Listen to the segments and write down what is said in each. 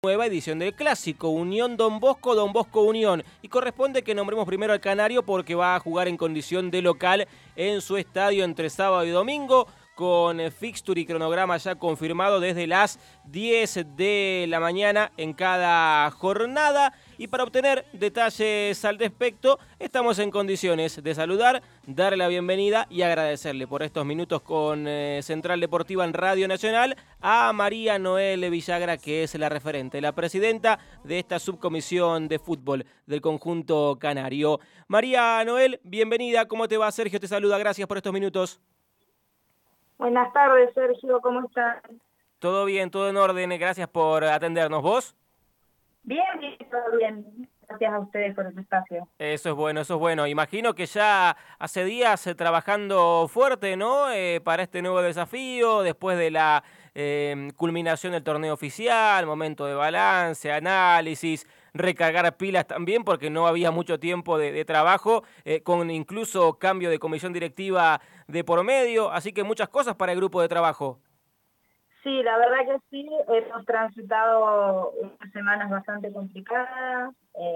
Nueva edición del Clásico, Unión Don Bosco Unión. Y corresponde que nombremos primero al Canario porque va a jugar en condición de local en su estadio entre sábado y domingo, con fixture y cronograma ya confirmado desde las 10 de la mañana en cada jornada. Y para obtener detalles al respecto, estamos en condiciones de saludar, darle la bienvenida y agradecerle por estos minutos con Central Deportiva en Radio Nacional a María Noel Villagra, que es la referente, la presidenta de esta subcomisión de fútbol del conjunto canario. María Noel, bienvenida. ¿Cómo te va? Sergio te saluda. Gracias por estos minutos. Buenas tardes, Sergio. ¿Cómo estás? Todo bien, todo en orden. Gracias por atendernos. ¿Vos? Bien, todo bien. Gracias a ustedes por el espacio. Eso es bueno, eso es bueno. Imagino que ya hace días trabajando fuerte, ¿no? Para este nuevo desafío, después de la culminación del torneo oficial, momento de balance, análisis, recargar pilas también, porque no había mucho tiempo de trabajo, con incluso cambio de comisión directiva de por medio, así que muchas cosas para el grupo de trabajo. Sí, la verdad que sí, hemos transitado unas semanas bastante complicadas,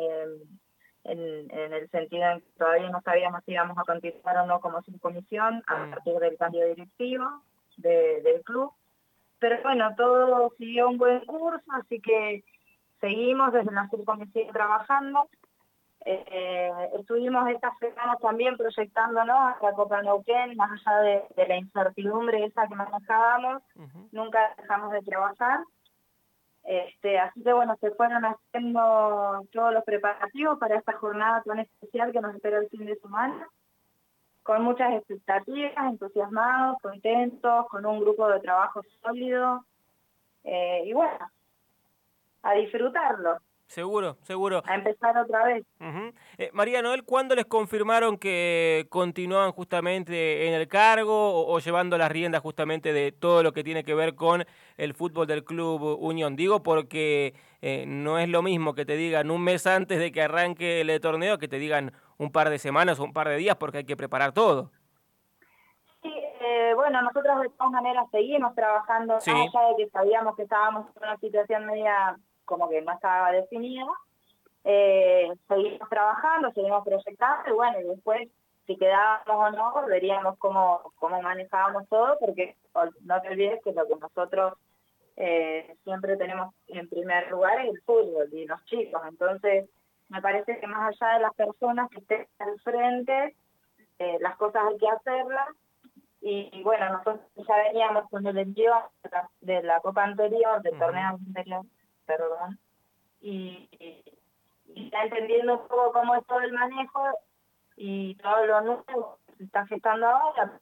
en el sentido en que todavía no sabíamos si íbamos a continuar o no como subcomisión a partir del cambio directivo del club. Pero bueno, todo siguió un buen curso, así que seguimos desde la subcomisión trabajando. Estuvimos estas semanas también proyectándonos a la Copa Neuquén, más allá de la incertidumbre esa que manejábamos, nunca dejamos de trabajar. Así que bueno, se fueron haciendo todos los preparativos para esta jornada tan especial que nos espera el fin de semana, con muchas expectativas, entusiasmados, contentos, con un grupo de trabajo sólido, y bueno, a disfrutarlo. Seguro, seguro. A empezar otra vez. María Noel, ¿cuándo les confirmaron que continuaban justamente en el cargo o llevando las riendas justamente de todo lo que tiene que ver con el fútbol del Club Unión? Digo porque no es lo mismo que te digan un mes antes de que arranque el torneo que te digan un par de semanas o un par de días, porque hay que preparar todo. Sí, bueno, nosotros de todas maneras seguimos trabajando, Sí. más allá de que sabíamos que estábamos en una situación media como que no estaba definida. Seguimos trabajando, seguimos proyectando, y bueno, y después si quedábamos o no, veríamos cómo manejábamos todo, porque no te olvides que lo que nosotros siempre tenemos en primer lugar es el fútbol y los chicos. Entonces me parece que más allá de las personas que estén al frente, las cosas hay que hacerlas. Y bueno, nosotros ya veníamos con el envío de la Copa anterior, del torneo anterior, perdón, y está entendiendo un poco cómo es todo el manejo y todo lo nuevo que se está gestando ahora.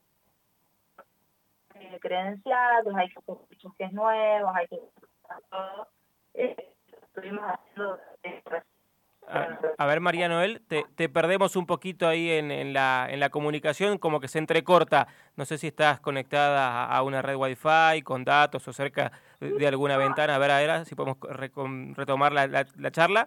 Credenciales, hay que hacer fichajes nuevos, hay que hacer todo. Estuvimos haciendo A ver, María Noel, te perdemos un poquito ahí en la comunicación, como que se entrecorta. No sé si estás conectada a una red Wi-Fi, con datos o cerca de alguna ventana. A ver, si podemos retomar la charla.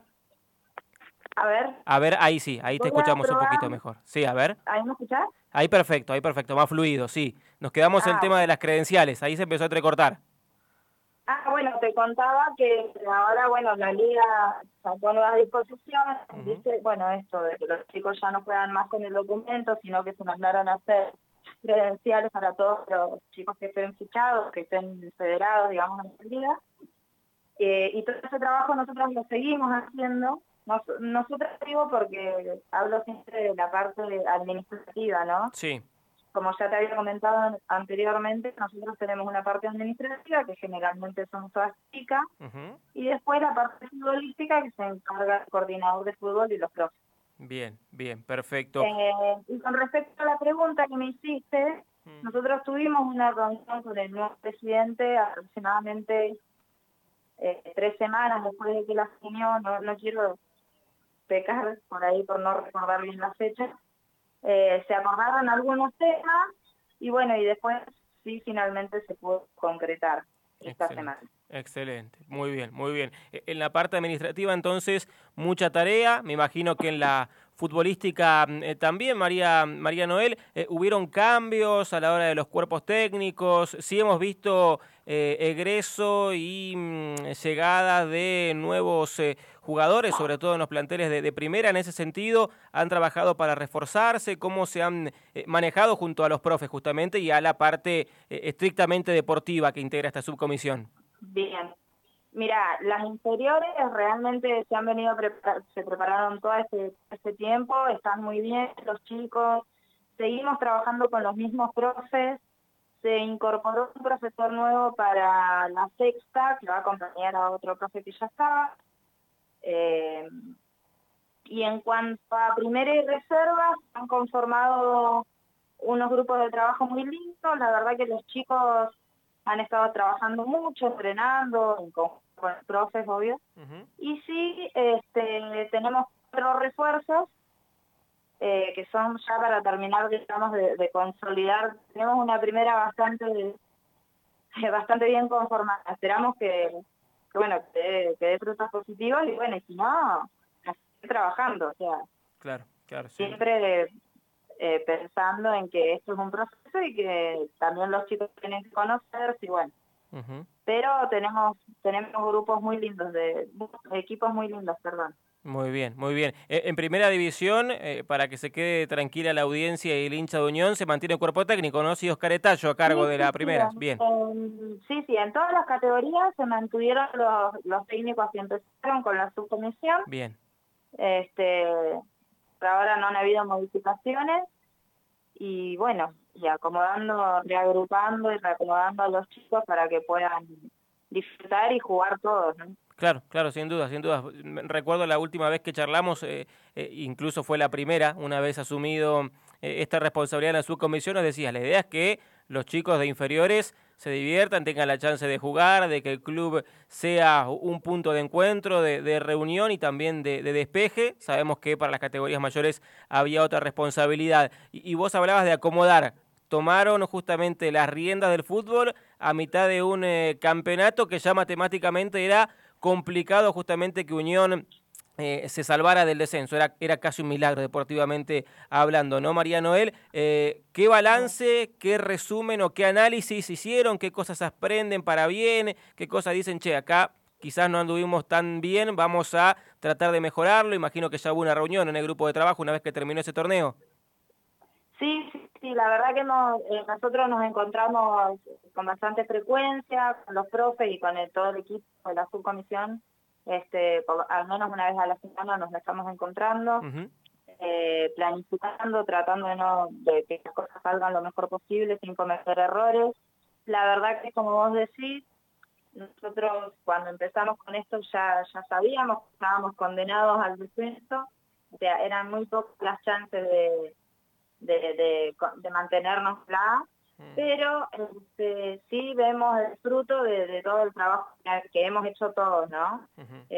A ver, ahí sí, ahí te voy a escuchamos un probar. poquito mejor. Sí, a ver. ¿Ahí me escuchás? Ahí perfecto, más fluido, sí. Nos quedamos en el tema de las credenciales, ahí se empezó a entrecortar. Bueno, te contaba que ahora, bueno, la liga sacó nuevas disposiciones, dice, bueno, esto de que los chicos ya no juegan más con el documento, sino que se mandaron a hacer credenciales para todos los chicos que estén fichados, que estén federados, digamos, en la liga. Y todo ese trabajo nosotros lo seguimos haciendo. Nosotros digo porque hablo siempre de la parte administrativa, ¿no? Sí. Como ya te había comentado anteriormente, nosotros tenemos una parte administrativa que generalmente son todas chicas, y después la parte futbolística que se encarga el coordinador de fútbol y los profes. Bien, perfecto. Y con respecto a la pregunta que me hiciste, nosotros tuvimos una reunión con el nuevo presidente aproximadamente 3 semanas después de que la asumió. No quiero pecar por ahí por no recordar bien la fecha. Se acordaron algunos temas y bueno, y después sí finalmente se pudo concretar esta semana. Excelente, muy bien, muy bien. En la parte administrativa, entonces, mucha tarea. Me imagino que en la futbolística también, María Noel, hubieron cambios a la hora de los cuerpos técnicos. Sí hemos visto egreso y llegada de nuevos jugadores, sobre todo en los planteles de primera. En ese sentido, ¿han trabajado para reforzarse? ¿Cómo se han manejado junto a los profes justamente y a la parte estrictamente deportiva que integra esta subcomisión? Bien. Mira, las inferiores realmente se han venido se prepararon todo este tiempo, están muy bien los chicos, seguimos trabajando con los mismos profes, se incorporó un profesor nuevo para la sexta, que va a acompañar a otro profe que ya estaba, y en cuanto a primera y reservas, han conformado unos grupos de trabajo muy lindos, la verdad que los chicos han estado trabajando mucho, entrenando, con los profes, obvio. Y sí, tenemos 4 refuerzos que son ya para terminar, digamos, de consolidar. Tenemos una primera bastante bien conformada. Esperamos que dé frutos positivos y bueno, y si no, a seguir trabajando. O sea, claro, sí. Siempre pensando en que esto es un proceso y que también los chicos tienen que conocerse y bueno. Pero tenemos grupos muy lindos, equipos muy lindos, perdón. Muy bien, muy bien. En primera división, para que se quede tranquila la audiencia y el hincha de Unión, se mantiene el cuerpo técnico, ¿no? Sí, Oscar Etallo a cargo de la primera. Bien. Sí, en todas las categorías se mantuvieron los técnicos que empezaron con la subcomisión. Bien. Por ahora no han habido modificaciones y bueno, y reagrupando y reacomodando a los chicos para que puedan disfrutar y jugar todos, ¿no? Claro, sin duda. Recuerdo la última vez que charlamos, incluso fue la primera, una vez asumido esta responsabilidad en la subcomisión, nos decías, la idea es que los chicos de inferiores se diviertan, tengan la chance de jugar, de que el club sea un punto de encuentro, de reunión y también de despeje. Sabemos que para las categorías mayores había otra responsabilidad. Y vos hablabas de acomodar. Tomaron justamente las riendas del fútbol a mitad de un campeonato que ya matemáticamente era complicado justamente que Unión se salvara del descenso. Era casi un milagro deportivamente hablando, ¿no, María Noel? ¿Qué balance, qué resumen o qué análisis hicieron? ¿Qué cosas aprenden para bien? ¿Qué cosas dicen, acá quizás no anduvimos tan bien, vamos a tratar de mejorarlo? Imagino que ya hubo una reunión en el grupo de trabajo una vez que terminó ese torneo. Sí, la verdad que nosotros nos encontramos con bastante frecuencia con los profes y con todo el equipo de la subcomisión. Al menos una vez a la semana nos estamos encontrando, planificando, tratando de que las cosas salgan lo mejor posible sin cometer errores. La verdad que, como vos decís, nosotros cuando empezamos con esto ya sabíamos que estábamos condenados al descenso, o sea, eran muy pocas las chances de mantenernos la, pero sí vemos el fruto de todo el trabajo que hemos hecho todos, ¿no?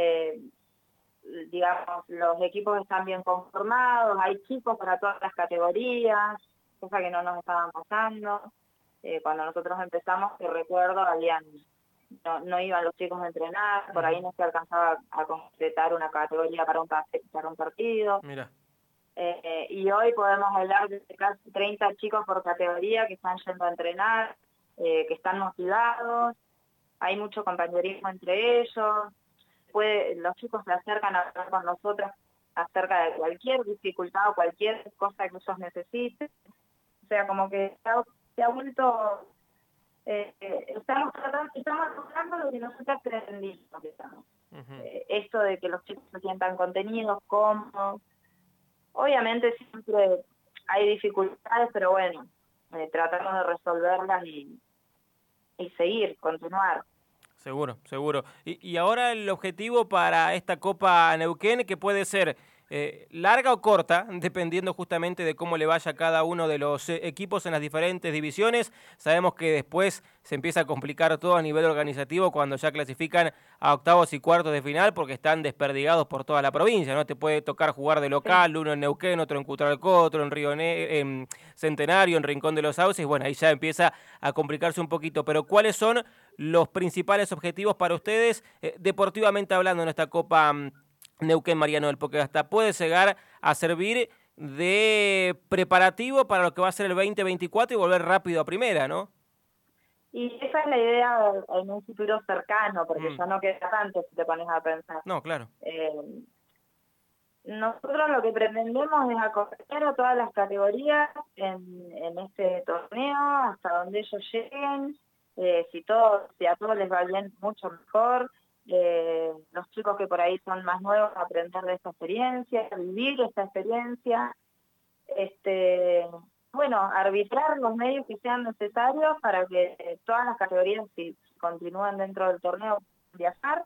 Digamos, los equipos están bien conformados, hay chicos para todas las categorías, cosa que no nos estaban pasando. Cuando nosotros empezamos, que recuerdo, no iban los chicos a entrenar, por ahí no se alcanzaba a completar una categoría para un partido. Mira. Y hoy podemos hablar de casi 30 chicos por categoría que están yendo a entrenar, que están motivados, hay mucho compañerismo entre ellos, los chicos se acercan a hablar con nosotros acerca de cualquier dificultad o cualquier cosa que ellos necesiten. O sea, como que se ha vuelto... estamos logrando lo que nosotros pretendimos. Esto de que los chicos se sientan contenidos, cómodos. Obviamente siempre hay dificultades, pero bueno, tratamos de resolverlas y continuar. Seguro. Y ahora el objetivo para esta Copa Neuquén, que puede ser larga o corta, dependiendo justamente de cómo le vaya a cada uno de los equipos en las diferentes divisiones. Sabemos que después se empieza a complicar todo a nivel organizativo cuando ya clasifican a octavos y cuartos de final porque están desperdigados por toda la provincia, ¿no? Te puede tocar jugar de local, uno en Neuquén, otro en Cutralcó, otro en Centenario, en Rincón de los Sauces. Bueno, ahí ya empieza a complicarse un poquito. Pero ¿cuáles son los principales objetivos para ustedes, deportivamente hablando, en esta Copa Neuquén María Noel? Porque hasta puede llegar a servir de preparativo para lo que va a ser el 2024 y volver rápido a primera, ¿no? Y esa es la idea en un futuro cercano, porque ya no queda tanto si te pones a pensar. No, claro. Nosotros lo que pretendemos es acoger a todas las categorías en este torneo, hasta donde ellos lleguen, si a todos les va bien, mucho mejor. Los chicos que por ahí son más nuevos, aprender de esta experiencia, vivir esta experiencia, bueno, arbitrar los medios que sean necesarios para que todas las categorías, si continúan dentro del torneo, viajar,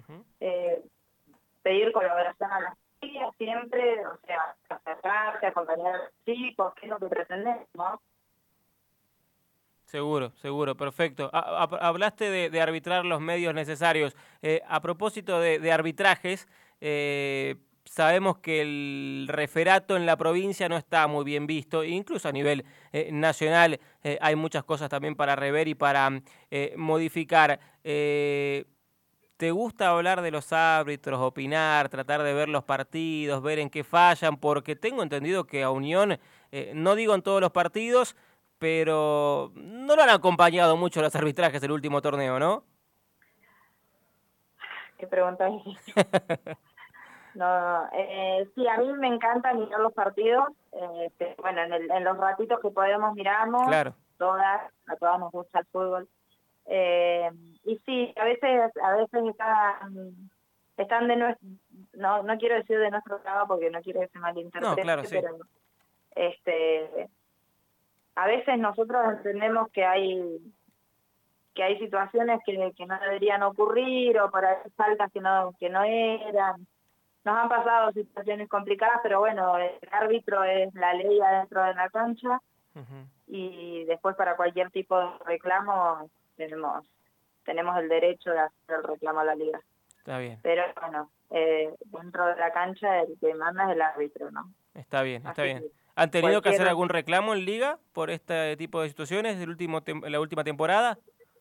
pedir colaboración a las chicas siempre, o sea, acercarse, acompañar a los chicos, que es lo que pretendemos, ¿no? Seguro, seguro, perfecto. Hablaste de arbitrar los medios necesarios. A propósito de arbitrajes, sabemos que el referato en la provincia no está muy bien visto, incluso a nivel nacional hay muchas cosas también para rever y para modificar. ¿Te gusta hablar de los árbitros, opinar, tratar de ver los partidos, ver en qué fallan? Porque tengo entendido que a Unión, no digo en todos los partidos, pero no lo han acompañado mucho los arbitrajes el último torneo, ¿no? ¿Qué pregunta es? No, sí, a mí me encanta mirar los partidos. Bueno, en los ratitos que podemos miramos, claro. A todas nos gusta el fútbol. Y sí, a veces están de nuestro, no quiero decir de nuestro lado porque no quiero que se malinterprete, No, claro, sí. pero a veces nosotros entendemos que hay situaciones que no deberían ocurrir, o por ahí faltas que no eran. Nos han pasado situaciones complicadas, pero bueno, el árbitro es la ley adentro de la cancha, y después para cualquier tipo de reclamo tenemos el derecho de hacer el reclamo a la liga. Está bien. Pero bueno, dentro de la cancha el que manda es el árbitro, ¿no? Está bien, está Así bien. ¿Han tenido que hacer cualquier- algún reclamo en liga por este tipo de situaciones la última temporada?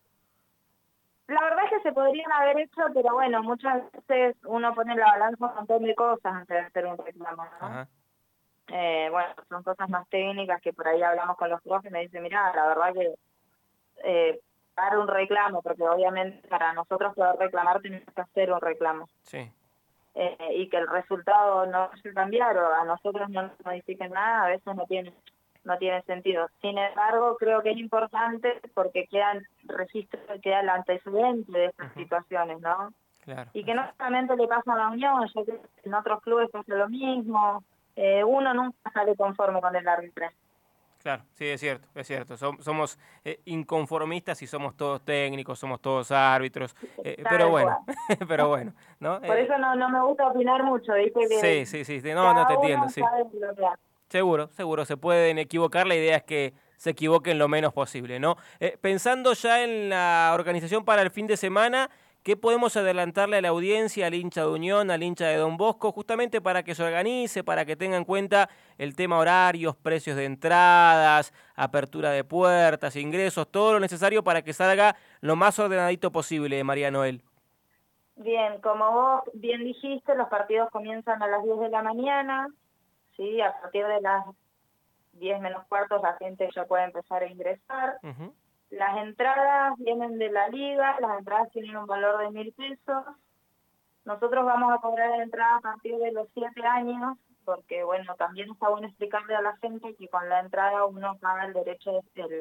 La verdad es que se podrían haber hecho, pero bueno, muchas veces uno pone en la balanza un montón de cosas antes de hacer un reclamo, ¿no? Ajá. Bueno, son cosas más técnicas que por ahí hablamos con los profes y me dicen, mira, la verdad que dar un reclamo, porque obviamente para nosotros poder reclamar tenemos que hacer un reclamo. Sí. Y que el resultado no vaya a cambiar o a nosotros no nos modifiquen nada, a veces no tiene sentido. Sin embargo, creo que es importante porque queda el antecedente de estas situaciones, ¿no? Claro. Y que no solamente le pasa a la Unión, yo creo que en otros clubes pasa lo mismo. Uno nunca sale conforme con el arbitraje. Claro, sí, es cierto, es cierto. Somos inconformistas y somos todos técnicos, somos todos árbitros, pero bueno, pero bueno, ¿no? Por eso no me gusta opinar mucho, ¿viste? Que Sí, no te entiendo, sí. sabe lo que hace. Seguro, se pueden equivocar, la idea es que se equivoquen lo menos posible, ¿no? Pensando ya en la organización para el fin de semana, ¿qué podemos adelantarle a la audiencia, al hincha de Unión, al hincha de Don Bosco, justamente para que se organice, para que tenga en cuenta el tema horarios, precios de entradas, apertura de puertas, ingresos, todo lo necesario para que salga lo más ordenadito posible, María Noel? Bien, como vos bien dijiste, los partidos comienzan a las 10 de la mañana, ¿sí? A partir de las 10 menos cuartos la gente ya puede empezar a ingresar. Las entradas vienen de la liga, las entradas tienen un valor de 1.000 pesos. Nosotros vamos a cobrar entrada a partir de los 7 años, porque bueno, también está bueno explicarle a la gente que con la entrada uno paga el derecho,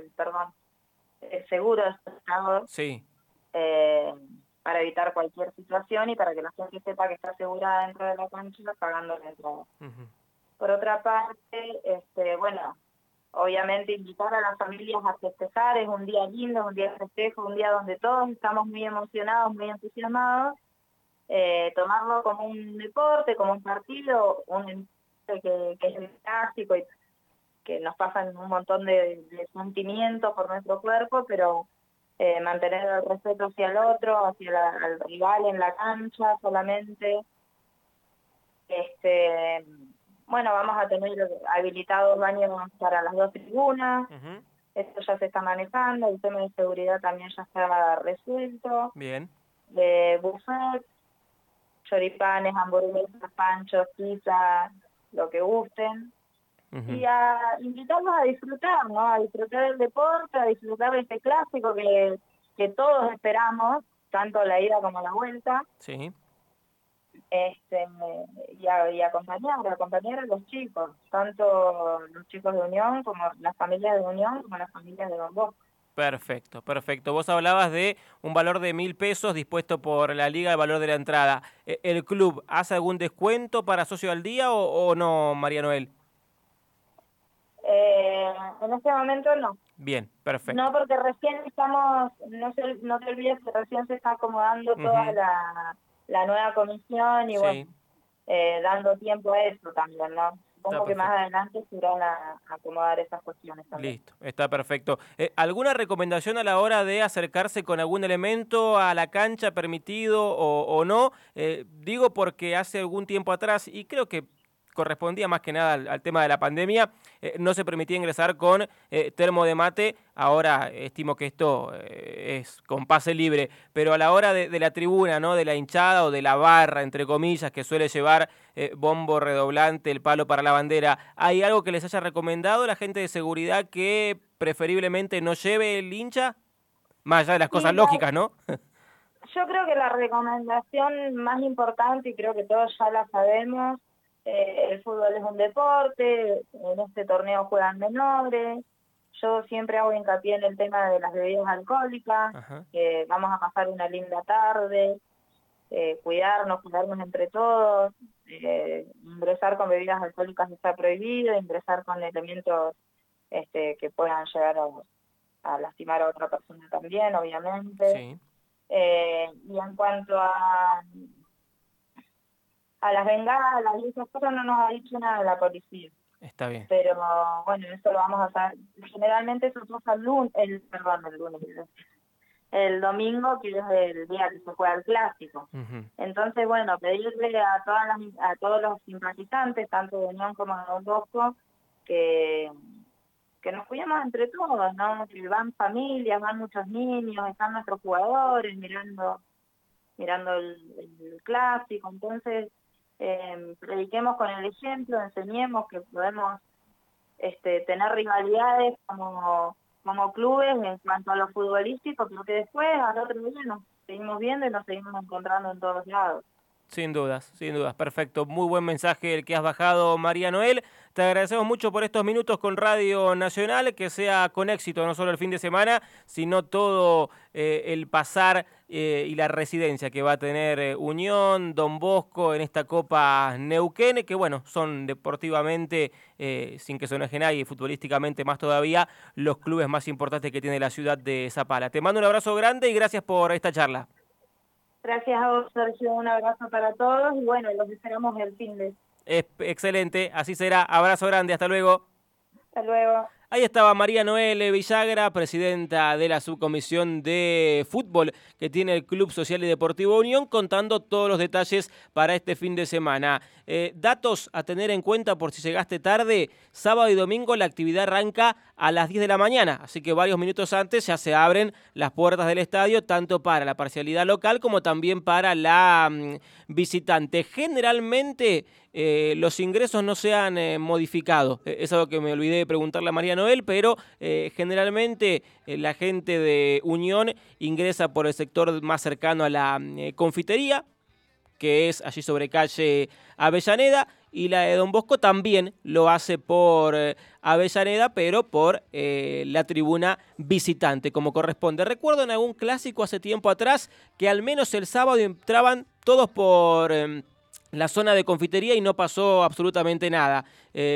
el seguro de espectador. Sí. Para evitar cualquier situación y para que la gente sepa que está asegurada dentro de la cancha pagando la entrada. Por otra parte, bueno, obviamente invitar a las familias a festejar, es un día lindo, es un día de festejo, un día donde todos estamos muy emocionados, muy entusiasmados, tomarlo como un deporte, como un partido, que es el clásico y que nos pasan un montón de sentimientos por nuestro cuerpo, pero mantener el respeto hacia el otro, hacia el rival en la cancha solamente. Bueno, vamos a tener habilitados baños para las 2 tribunas. Esto ya se está manejando, el tema de seguridad también ya está resuelto. Bien. Buffet, choripanes, hamburguesas, panchos, pizza, lo que gusten. Y a invitarlos a disfrutar, ¿no? A disfrutar del deporte, a disfrutar de este clásico que todos esperamos, tanto la ida como la vuelta. Sí. Y acompañar a los chicos, tanto los chicos de Unión como las familias de Unión como las familias de Don Bosco. Perfecto, perfecto. Vos hablabas de un valor de 1.000 pesos dispuesto por la liga, el valor de la entrada. ¿El club hace algún descuento para socio al día o no, María Noel? En este momento no. Bien, perfecto. No, porque recién estamos, no te olvides que recién se está acomodando toda la nueva comisión y bueno, dando tiempo a eso también, ¿no? Supongo que más adelante se irán a acomodar esas cuestiones también. Listo, está perfecto. ¿Alguna recomendación a la hora de acercarse con algún elemento a la cancha permitido o no? Digo porque hace algún tiempo atrás, y creo que correspondía más que nada al tema de la pandemia, no se permitía ingresar con termo de mate. Ahora estimo que esto es con pase libre, pero a la hora de la tribuna, ¿no? De la hinchada o de la barra, entre comillas, que suele llevar bombo redoblante, el palo para la bandera, ¿hay algo que les haya recomendado la gente de seguridad que preferiblemente no lleve el hincha? Más allá de las cosas lógicas, ¿no? Yo creo que la recomendación más importante, y creo que todos ya la sabemos, el fútbol es un deporte, en este torneo juegan menores, yo siempre hago hincapié en el tema de las bebidas alcohólicas, vamos a pasar una linda tarde, cuidarnos entre todos, ingresar con bebidas alcohólicas está prohibido, ingresar con elementos que puedan llegar a lastimar a otra persona también, obviamente. Sí. Y en cuanto a las bengalas y esas cosas no nos ha dicho nada la policía. Está bien. Pero bueno, eso lo vamos a hacer. Generalmente eso pasa el domingo, que es el día que se juega el clásico. Entonces, bueno, pedirle a todos los simpatizantes, tanto de Unión como de Don Bosco, que nos cuidemos entre todos, ¿no? Que van familias, van muchos niños, están nuestros jugadores mirando el clásico. Entonces, prediquemos con el ejemplo, enseñemos que podemos tener rivalidades como clubes en cuanto a lo futbolístico, pero que después al otro día nos seguimos viendo y nos seguimos encontrando en todos lados. Sin dudas, perfecto. Muy buen mensaje el que has bajado, María Noel. Te agradecemos mucho por estos minutos con Radio Nacional, que sea con éxito no solo el fin de semana, sino todo el pasar y la residencia que va a tener Unión, Don Bosco en esta Copa Neuquén, que bueno, son deportivamente, sin que se enoje nadie, y futbolísticamente más todavía, los clubes más importantes que tiene la ciudad de Zapala. Te mando un abrazo grande y gracias por esta charla. Gracias a vos, Sergio, un abrazo para todos y bueno, los esperamos el fin de... Excelente, así será. Abrazo grande, hasta luego. Hasta luego. Ahí estaba María Noel Villagra, presidenta de la subcomisión de fútbol que tiene el Club Social y Deportivo Unión, contando todos los detalles para este fin de semana. Datos a tener en cuenta por si llegaste tarde: sábado y domingo la actividad arranca a las 10 de la mañana, así que varios minutos antes ya se abren las puertas del estadio, tanto para la parcialidad local como también para la visitante. Generalmente los ingresos no se han modificado, es algo que me olvidé de preguntarle a María Noel, pero generalmente la gente de Unión ingresa por el sector más cercano a la confitería, que es allí sobre calle Avellaneda, y la de Don Bosco también lo hace por Avellaneda, pero por la tribuna visitante, como corresponde. Recuerdo en algún clásico hace tiempo atrás que al menos el sábado entraban todos por la zona de confitería y no pasó absolutamente nada.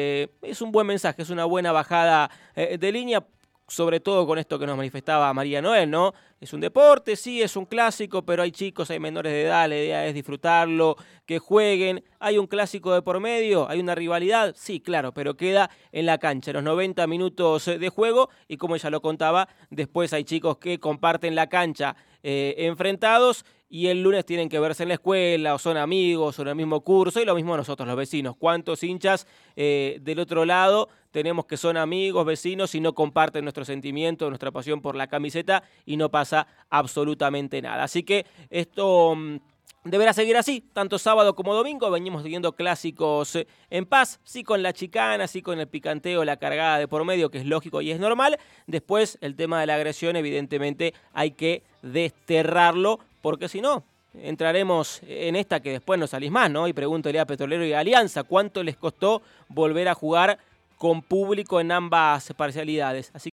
Es un buen mensaje, es una buena bajada de línea, sobre todo con esto que nos manifestaba María Noel, ¿no? Es un deporte, sí, es un clásico, pero hay chicos, hay menores de edad, la idea es disfrutarlo, que jueguen. ¿Hay un clásico de por medio? ¿Hay una rivalidad? Sí, claro, pero queda en la cancha, los 90 minutos de juego, y como ella lo contaba, después hay chicos que comparten la cancha enfrentados, y el lunes tienen que verse en la escuela, o son amigos, o en el mismo curso, y lo mismo nosotros, los vecinos. ¿Cuántos hinchas del otro lado tenemos que son amigos, vecinos y no comparten nuestro sentimiento, nuestra pasión por la camiseta y no pasa absolutamente nada. Así que esto deberá seguir así, tanto sábado como domingo. Venimos siguiendo clásicos en paz, sí con la chicana, sí con el picanteo, la cargada de por medio, que es lógico y es normal. Después el tema de la agresión, evidentemente hay que desterrarlo, porque si no, entraremos en esta que después no salís más, ¿no? Y pregúntale a Petrolero y a Alianza, ¿cuánto les costó volver a jugar con público en ambas parcialidades? Así